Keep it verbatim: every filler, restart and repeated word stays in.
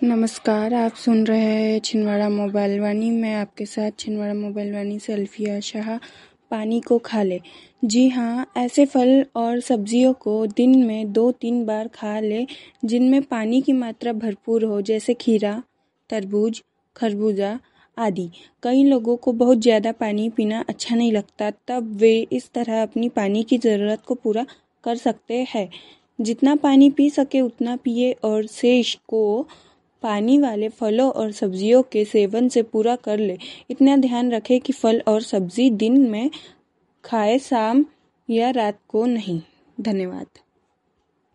नमस्कार, आप सुन रहे हैं छिंदवाड़ा मोबाइल वाणी। मैं आपके साथ छिंदवाड़ा मोबाइल वाणी से अल्फिया शाह। पानी को खा ले। जी हाँ, ऐसे फल और सब्जियों को दिन में दो तीन बार खा ले जिनमें पानी की मात्रा भरपूर हो, जैसे खीरा, तरबूज, खरबूजा आदि। कई लोगों को बहुत ज़्यादा पानी पीना अच्छा नहीं लगता, तब वे इस तरह अपनी पानी की ज़रूरत को पूरा कर सकते हैं। जितना पानी पी सके उतना पिए और शेष को पानी वाले फलों और सब्जियों के सेवन से पूरा कर ले। इतना ध्यान रखें कि फल और सब्जी दिन में खाए, शाम या रात को नहीं। धन्यवाद।